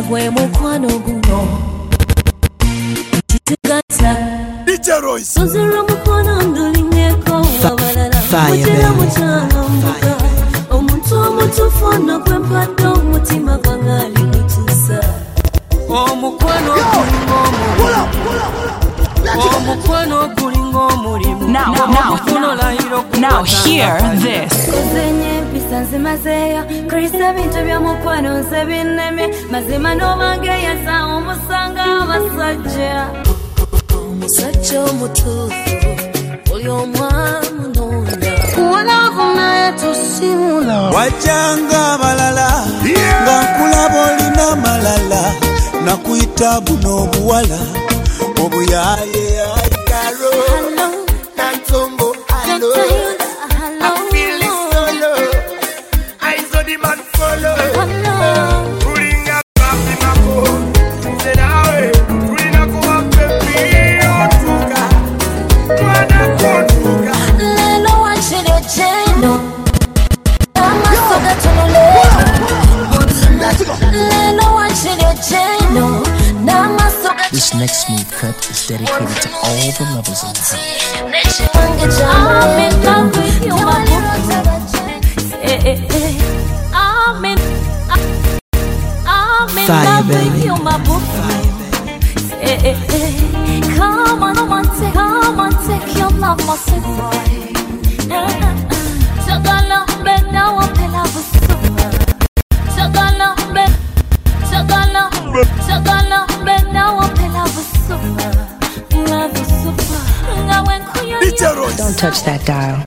gwe mukwano guno titugata DJ Royce Sozera mukwano ndulingeko wabalala Mutera mukyalo mbuga Omuntu omutuufu ono gwe mpadde omutima gwange aligutuusa Omukwano gulinga omulimu Now hear this. Kozenye mpisa nzimazeyo Krista bintu byomukwano nze binnemye mazima n'obange yasa omusanga abasajja Omusajja omutuufu oli omwamunonda Kuwalavunaye tusimula Wajanga abalala nga nkulaba olina malala nakuyita buno obuwala obuyaye ayaro Nantombo hello I feel it solo I saw the man follow pulling up in my phone said awe pulling up baby otuka mwana kotuka Lelo wachire cheno Amasoga tunule Lelo wachire cheno This next smooth cut is dedicated to all the lovers in the house. I'm in love with you, my I'm in love with you, my book. Come on, take your love, my sweet boy. Chagala, bet now I'm in love with you. Chagala, bet now I'm in love with you. Love is super. Don't touch that dial.